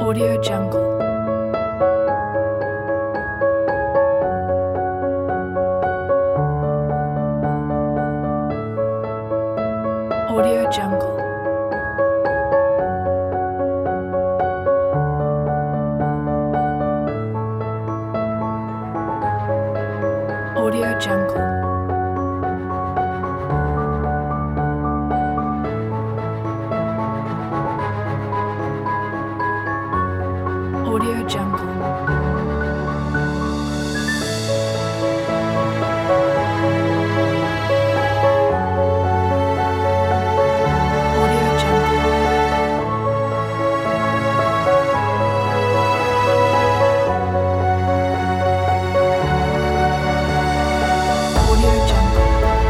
Audio Jungle. Audio Jungle. Audio Jungle. Audio Jungle. Audio Jungle. Audio Jungle.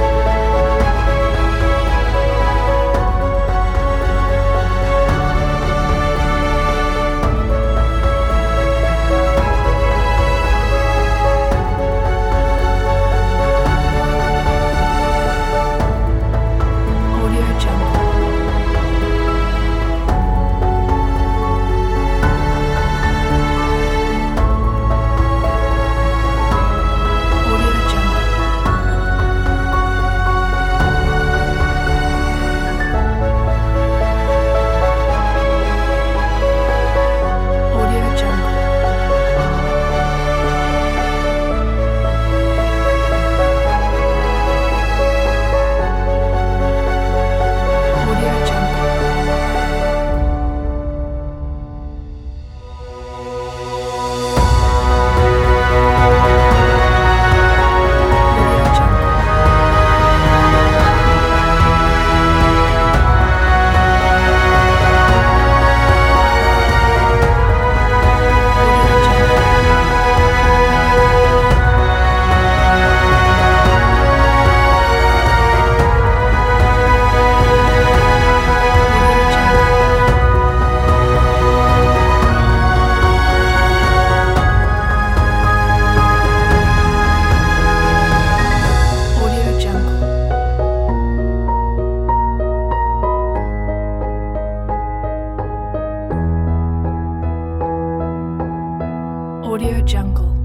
Audio Jungle. Audio Jungle. Audio Jungle. Audio Jungle. Audio Jungle. Audio Jungle. Audio Jungle. Audio Jungle. Audio Jungle.